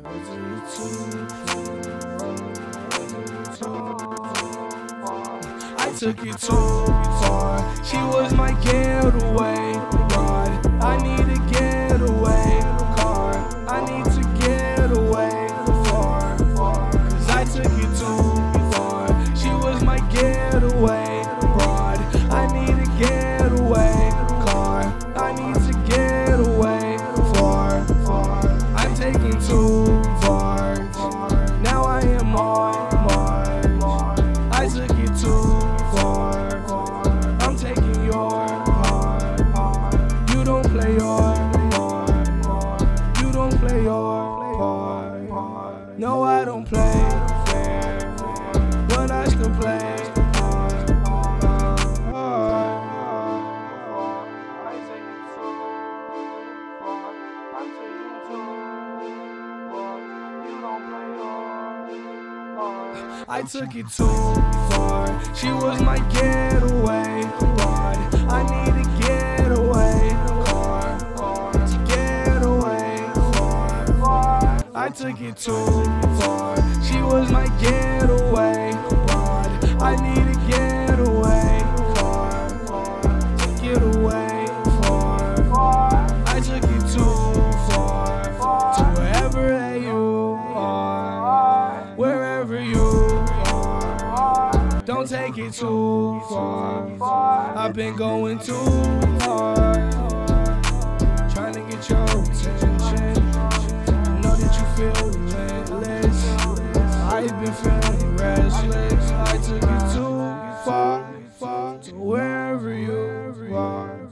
I took it too far. She was my getaway ride. I need a getaway car. I need to get away far. 'Cause I took it too far. She was my getaway ride. I need a getaway car. I need to get away far. I'm taking too far. Now I am on Mars. I took it too far. I'm taking your heart. You don't play your part. You don't play your part. No, I don't play fair, but I still play hard. I take it too far. I'm taking too far. You don't play your part. I took it too far. She was my getaway ride. I need a getaway car to get away far. I took it too far. She was my getaway ride. I need a getaway car to get away far. I took it too far to wherever that you are, wherever you are. Don't take it too far. I've been going too